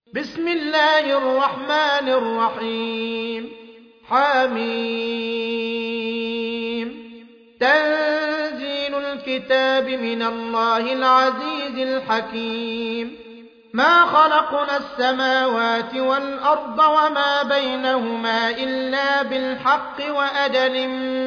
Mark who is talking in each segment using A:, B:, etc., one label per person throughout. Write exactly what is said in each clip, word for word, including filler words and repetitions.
A: بسم الله الرحمن الرحيم حميم تنزيل الكتاب من الله العزيز الحكيم ما خلقنا السماوات والأرض وما بينهما إلا بالحق وأجل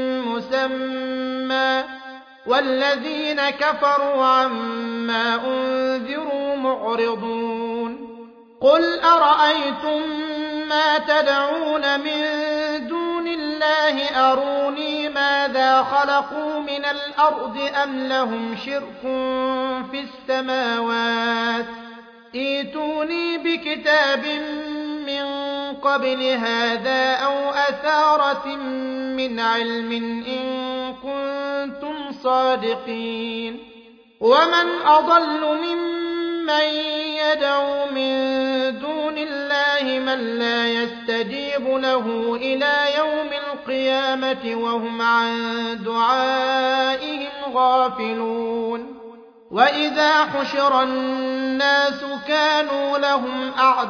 A: مسمى والذين كفروا عما أنذروا معرضون قل أرأيتم ما تدعون من دون الله أروني ماذا خلقوا من الأرض أم لهم شرك في السماوات ائتوني بكتاب من قبل هذا أو أثارة من علم إن كنتم صادقين ومن أضل ممن يدعو من دون الله من لا يستجيب له إلى يوم القيامة وهم عن دعائهم غافلون وإذا حشر الناس كانوا لهم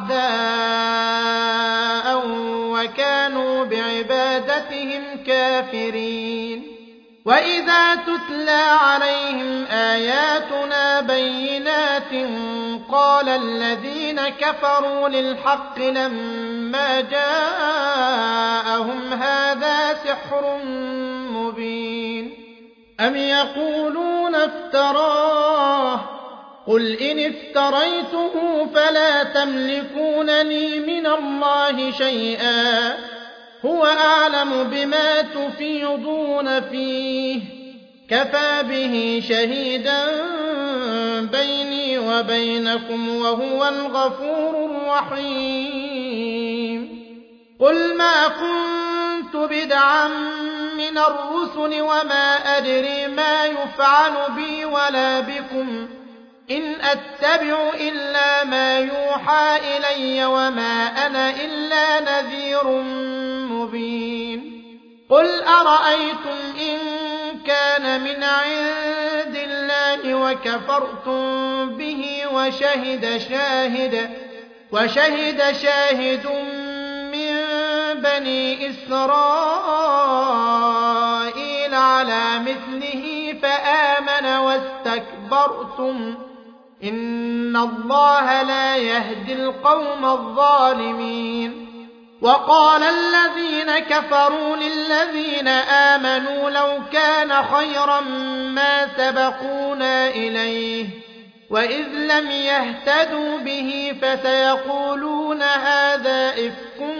A: أعداء وكانوا بعبادتهم كافرين وإذا تتلى عليهم آياتنا بينات قال الذين كفروا للحق لما جاءهم هذا سحر مبين أم يقولون افتراه قل إن افتريته فلا تملكون لي من الله شيئا هو أعلم بما تفيضون فيه كفى به شهيدا بيني وبينكم وهو الغفور الرحيم قل ما كنت بدعا من الرسل وما أدري ما يفعل بي ولا بكم إن أتبع إلا ما يوحى إلي وما أنا إلا نذير مبين قل أرأيتم إن كان من عند الله وكفرتم به وشهد شاهد وشهد شاهد من بني إسرائيل على مثله فآمن واستكبرتم إن الله لا يهدي القوم الظالمين وقال الذين كفروا للذين آمنوا لو كان خيرا ما سبقونا إليه وإذ لم يهتدوا به فسيقولون هذا إفك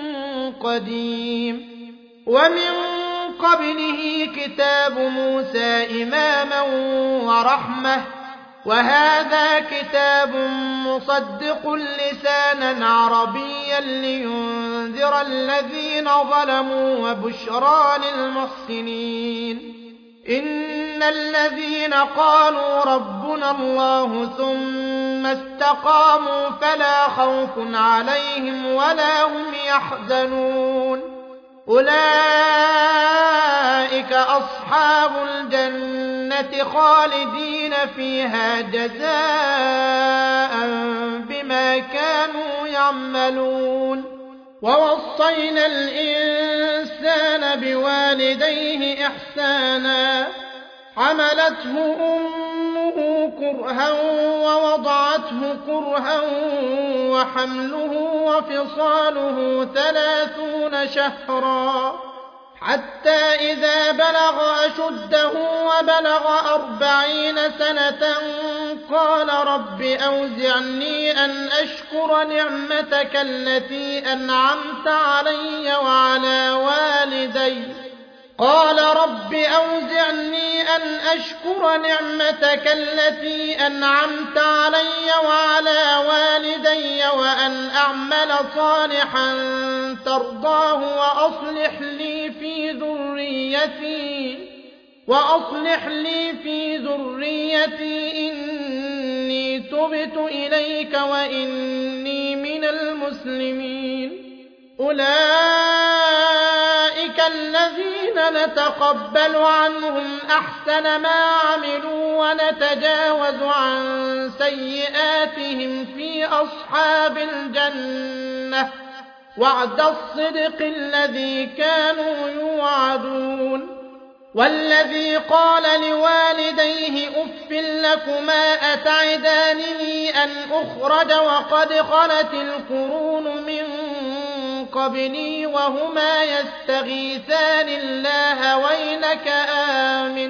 A: قديم ومن قبله كتاب موسى إماما ورحمة وهذا كتاب مصدق لسانا عربيا لينذر الذين ظلموا وبشرى للمحسنين إن الذين قالوا ربنا الله ثم استقاموا فلا خوف عليهم ولا هم يحزنون أولئك أصحاب الجنة خالدين فيها جزاء بما كانوا يعملون ووصينا الإنسان بوالديه إحسانا حملته أمه كرها ووضعته كرها وحمله وفصاله ثلاثون شهرا حتى إذا بلغ أشده وبلغ أربعين سنة قال رب أوزعني أن أشكر نعمتك التي أنعمت علي وعلى والدي قال رب أوزعني أن أشكر نعمتك التي أنعمت علي وعلى والدي وأن أعمل صالحا ترضاه وأصلح لي في ذريتي وأصلح لي في ذريتي إني تبت إليك وإني من المسلمين أولئك الذين نتقبل عنهم أحسن ما عملوا ونتجاوز عن سيئاتهم في أصحاب الجنة وعد الصدق الذي كانوا يوعدون والذي قال لوالديه أف لكما أتعدانني أن أخرج وقد خلت القرون من قبلي وهما يستغيثان الله ويلك آمن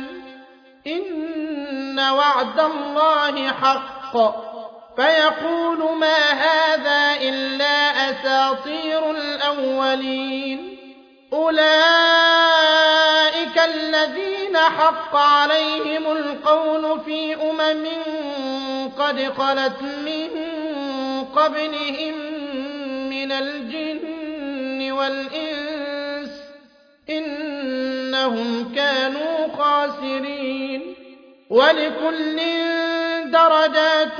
A: إن وعد الله حق فيقول ما هذا إلا أساطير الأولين أولئك الذين حق عليهم القول في أمم قد خلت من قبلهم من الجن والإنس إنهم كانوا خاسرين ولكل درجات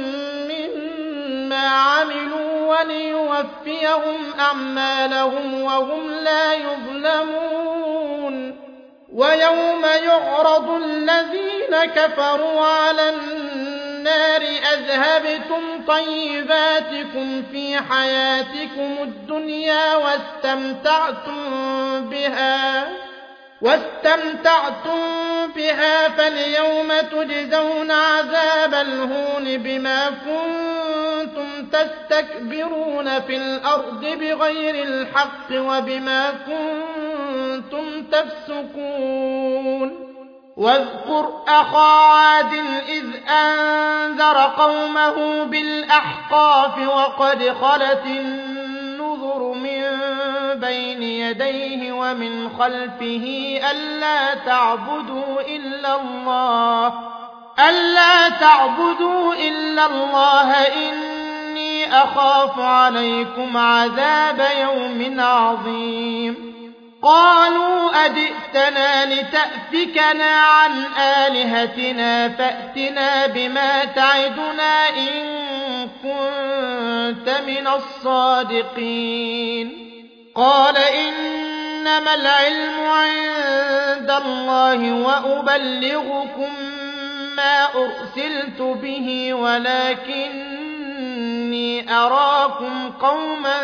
A: مما عملوا وليوفيهم أعمالهم وهم لا يظلمون ويوم يعرض الذين كفروا على النار أذهبتم طيباتكم في حياتكم الدنيا واستمتعتم بها واستمتعتم بها فاليوم تجزون عذاب الهون بما كنتم تستكبرون في الأرض بغير الحق وبما كنتم تفسقون واذكر أخا عاد إذ أنذر قومه بالأحقاف وقد خلت النذر من بين يديه ومن خلفه ألا تعبدوا إلا الله ألا تعبدوا إلا الله إني أخاف عليكم عذاب يوم عظيم قالوا أجئتنا لتأفكنا عن آلهتنا فأتنا بما تعدنا إن كنت من الصادقين قال إنما العلم عند الله وأبلغكم ما أرسلت به ولكني أراكم قوما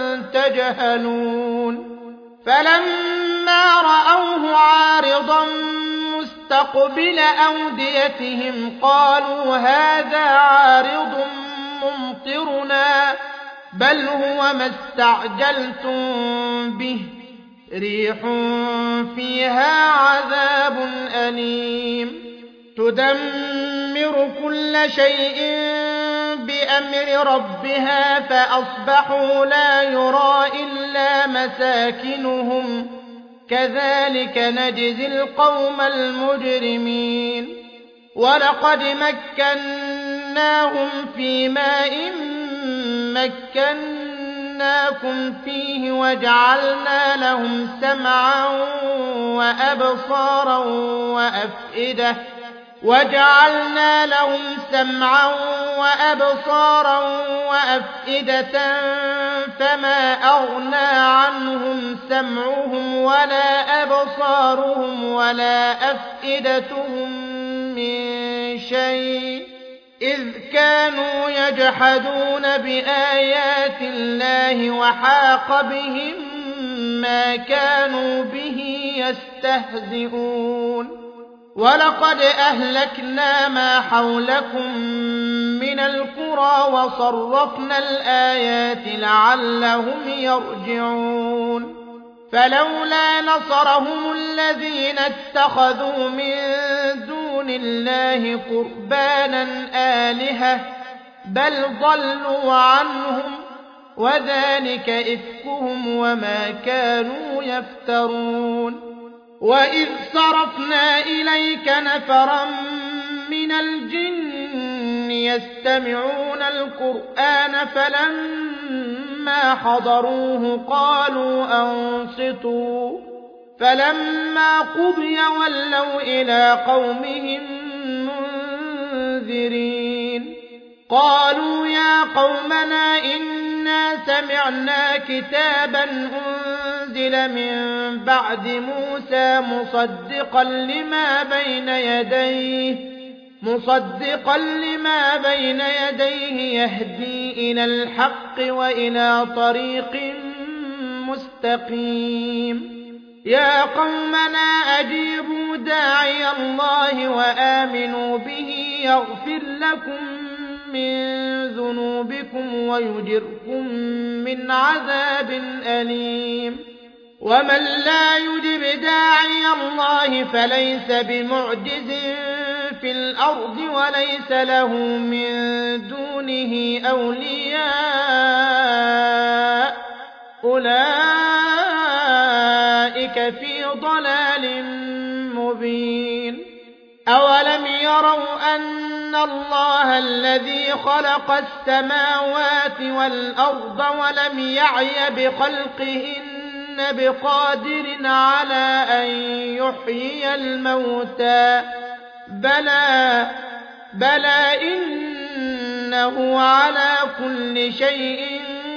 A: تجهلون فلما رأوه عارضا مستقبل أوديتهم قالوا هذا عارض ممطرنا بل هو ما استعجلتم به ريح فيها عذاب أليم تدمر كل شيء بأمر ربها فأصبحوا لا يرى إلا مساكنهم كذلك نجزي القوم المجرمين ولقد مكناهم في ماء مكناكم فيه وجعلنا لهم سمعا وأبصارا وأفئدة وجعلنا لهم سمعا وأبصارا وأفئدة فما أغنى عنهم سمعهم ولا أبصارهم ولا أفئدتهم من شيء إذ كانوا يجحدون بآيات الله وحاق بهم ما كانوا به يستهزئون ولقد أهلكنا ما حولكم من القرى وصرفنا الآيات لعلهم يرجعون فلولا نصرهم الذين اتخذوا من دون الله قربانا آلهة بل ضلوا عنهم وذلك إفكهم وما كانوا يفترون وإذ صرفنا إليك نفرا من الجن يستمعون القرآن فلما حضروه قالوا أنصتوا فلما قضي ولوا إلى قومهم منذرين قالوا يا قومنا إنا سمعنا كتابا أنزل من بعد موسى مصدقا لما بين يديه مصدقا لما بين يديه يهدي إلى الحق وإلى طريق مستقيم يا قومنا أجيبوا داعي الله وآمنوا به يغفر لكم من ذنوبكم ويجركم من عذاب أليم ومن لا يجب داعي الله فليس بمعجز في الأرض وليس له من دونه أولياء أولئك في ضلال مبين أولم يروا أن الله الذي خلق السماوات والأرض ولم يعي بخلقهن بقادر على أن يحيي الموتى بلى بلى إنه على كل شيء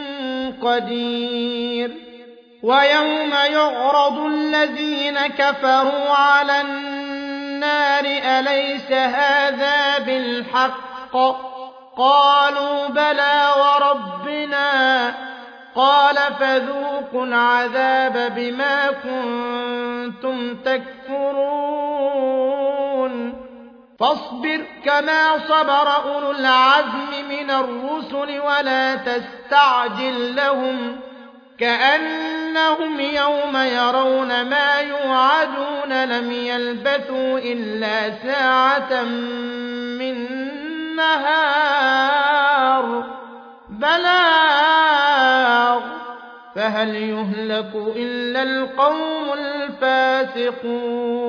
A: قدير ويوم يعرض الذين كفروا على النار أليس هذا بالحق قالوا بلى وربنا قال فذوقوا العذاب بما كنتم تكفرون فاصبر كما صبر أولو العزم من الرسل ولا تستعجل لهم كأنهم يوم يرون ما يوعدون لم يلبثوا إلا ساعة من نهار بلاغ فهل يهلك إلا القوم الفاسقون